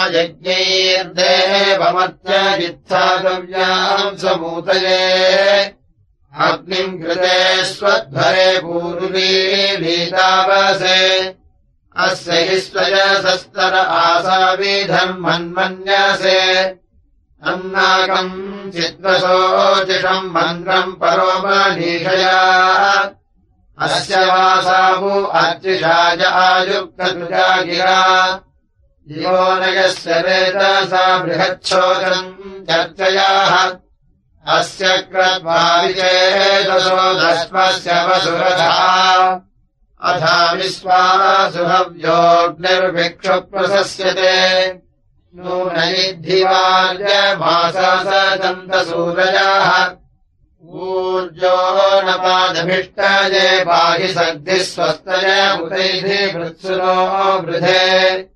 यज्ञैर्देवमत्यजित्थातव्याम् समूतये अग्निम् कृते स्वध्वरे पूर्वीतावसे अस्य हि स्वजसस्तर आसाविधर्मन्मन्यसे अन्नाकम् चिद्वशोचिषम् मन्द्रम् परोमनीषया अस्य वासावु अर्चिषाय आयुक्ततुजा गिरा यो नयस्य वेदसा बृहच्छोदम् चर्चयाः अस्य क्रद्वाविचेदसो दस्मस्य वसुरथा अथा विश्वासुहव्योऽग्निर्भिक्षुप्रशस्यते नूनयिद्धिवार्यमाससदन्तसूरजाः ऊर्जो न पादभिष्टये पाहि सग्धिः स्वस्तय उतैः वृत्सुनो वृधे